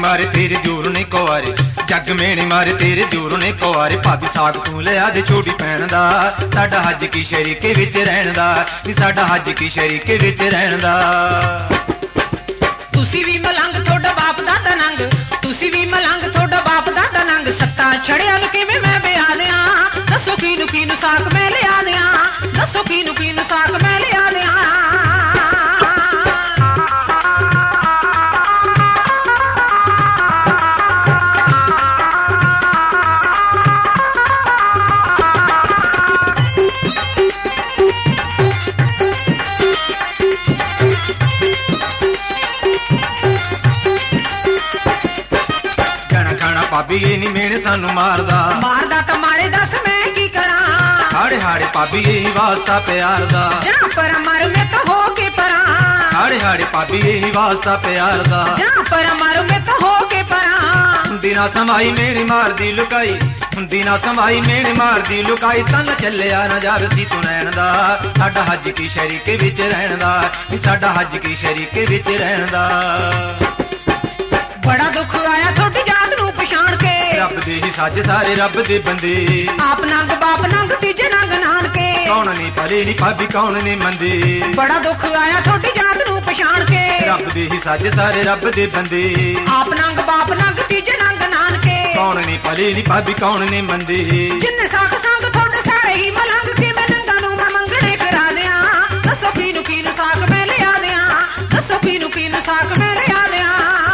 मारे तेरे जोर ने कुआरे, जग मेने मारे तेरे जोर ने कुआरे। भाभी साग तू लिया दे छोटी भैन दा, साडा हज की शरीके विच रहण दा, नी साडा हज की शरीके विच रहण दा। तुसी भी मलंग थोड़ा बाप दादा नंग, तुसी भी मलंग थोड़ा बाप दादा नंग। सत्ता छड़िया नु किवें मैं बिया दियां, दसो कीनू साक मैं लिया दियां, दसो कीनू साक मैं लिया दियां। भाभी ये नी मेने सानू मारदा, मारदा तो मारे दस मैं की करा। हाड़े हाड़े भाभी यही वास्ता प्यार दा, जहाँ पर मर में तो हो के परा। हाड़े हाड़े भाभी यही वास्ता प्यार दा, जहाँ पर मर में तो हो के परा। दिना समाई मेरी मार दी लुकाई, दिना समाई मेरी मार दी लुकाई। तन चलिया न जावे सी तू नैन दा, साडा हज की शरीके विच रहण दा, साडा हज की शरीके विच रहण दा। बड़ा दुख आया थोड़ी जात नू पछाण के, रब दे ही सज सारे रब दे बंदे। आप नंग बाप नंग तीजे नंग नानके, कौन नी परे नी भाभी कौन ने मंदे। बड़ा दुख आया थोड़ी जात नू पछाण के, रब दे ही सज सारे रब दे बंदे। आप नंग बाप नंग तीजे नंग नानके, कौन नी परे नी भाभी कौन ने मंदे। जिन्ने साग संग थोड़े सारे ही मलंग के, मैं नंगा नू मैं मंगणे करा दियां, दसो कीनू साक मैं लिया दियां, दसो कीनू साक मैं लिया दियां।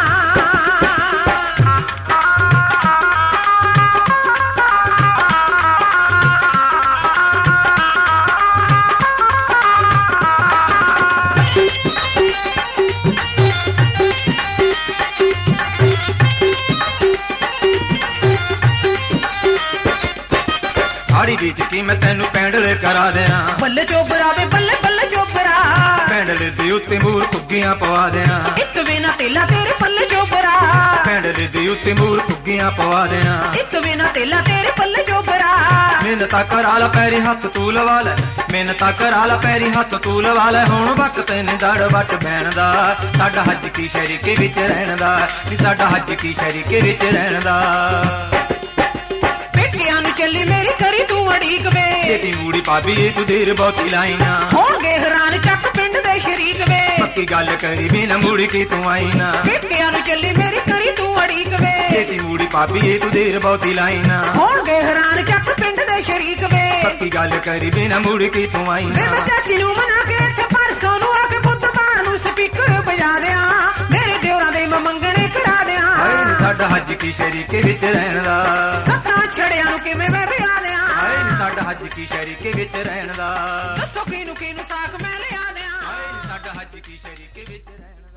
हाड़ी बीच की मैं तेनू पैंडल करा देना, बल्ले चोबरा वे बल्ले बल्ले चोबरा। पैंडल दे उत्ते मूर कुग्गियां पवा देना, एक बिना तेला तेरे पल्ले चोबरा। पैंडल दे उत्ते मूर कुग्गियां पवा देना, एक बिना तेला तेरे पल्ले चोबरा। मिन्नता करा ला पैरी हथ तू लवा लै, मिन्नता करा ला पैरी हथ तू लवा लै। हुण वक्त ने दड़ वट बैण दा, साडा हज की शरीके विच रहण दा, साडा हज की शरीके विच रहण दा। पेकियां नू चली मेरी करी तू अड़ीक वे, छेती मूड़ी भाभी तू देर बहुती लाई ना। होणगे हैरान चक पिंड दे शरीक वे, पक्की गल करी बिना मुड़ के तू आई ना। पेकियां नू चली मेरी करी तू अड़ीक वे, छेती मूड़ी भाभी तू देर बहुती लाई ना। होणगे हैरान चक पिंड दे शरीक वे, पक्की गल करी बिना मुड़ के तू आई ना। मैं चाची नू मना के इत्थे परसों नू आके बुधवार नू स्पीकर बजा दियां, मेरे दियोरां दे मैं मंगणे करा दियां। साडा हज की शरीके विच रहण दा, सत्ता छड़िया नू किवें मैं बिया दियां, साडा हज की शरीके विच रहण दा। दसो कीनू साक मैं लिया दियां, साडा हज की शरीके विच रहण दा।